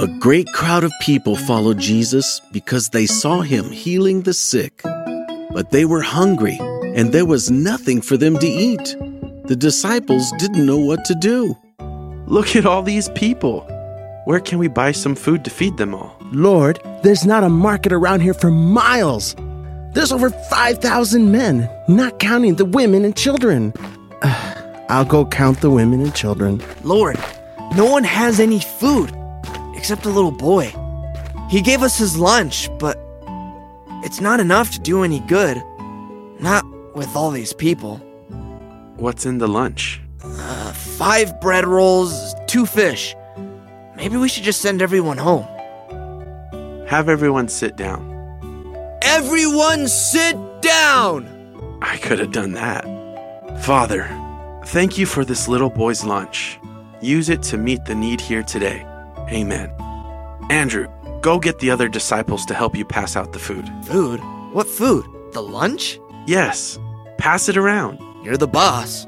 A great crowd of people followed Jesus because they saw him healing the sick. But they were hungry, and there was nothing for them to eat. The disciples didn't know what to do. Look at all these people. Where can we buy some food to feed them all? Lord, there's not a market around here for miles. There's over 5,000 men, not counting the women and children. I'll go count the women and children. Lord, no one has any food except a little boy. He gave us his lunch, but it's not enough to do any good. Not with all these people. What's in the lunch? 5 bread rolls, 2 fish. Maybe we should just send everyone home. Have everyone sit down. Everyone sit down! I could have done that. Father, thank you for this little boy's lunch. Use it to meet the need here today. Amen. Andrew, go get the other disciples to help you pass out the food. Food? What food? The lunch? Yes, pass it around. You're the boss.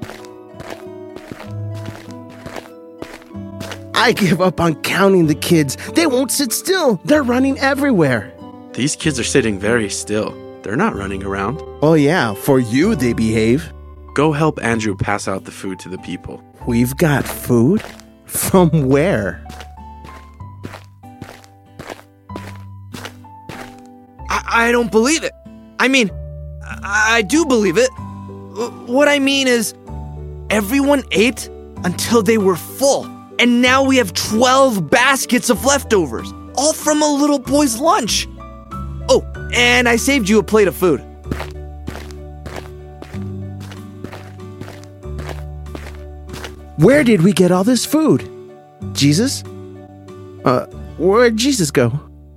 I give up on counting the kids. They won't sit still. They're running everywhere. These kids are sitting very still. They're not running around. Oh yeah, for you they behave. Go help Andrew pass out the food to the people. We've got food? From where? I don't believe it. I mean, I do believe it. What I mean is, everyone ate until they were full. And now we have 12 baskets of leftovers, all from a little boy's lunch. Oh, and I saved you a plate of food. Where did we get all this food? Jesus? Where'd Jesus go?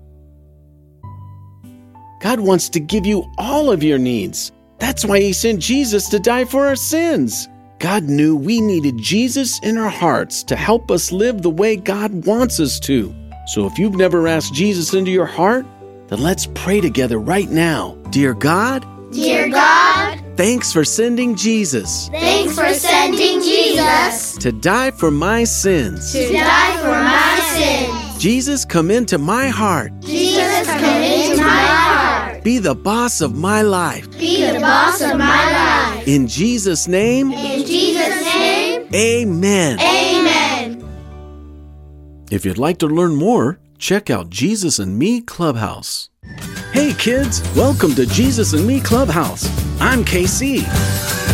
God wants to give you all of your needs. That's why he sent Jesus to die for our sins. God knew we needed Jesus in our hearts to help us live the way God wants us to. So if you've never asked Jesus into your heart, then let's pray together right now. Dear God, thanks for sending Jesus Thanks for sending Jesus to die for my sins. to die for my sins. Jesus, come into my heart. Jesus, come into my heart. Be the boss of my life. Be the boss of my life. In Jesus' name, In Jesus' name, amen. amen. If you'd like to learn more, check out Jesus and Me Clubhouse. Hey kids, welcome to Jesus and Me Clubhouse. I'm KC.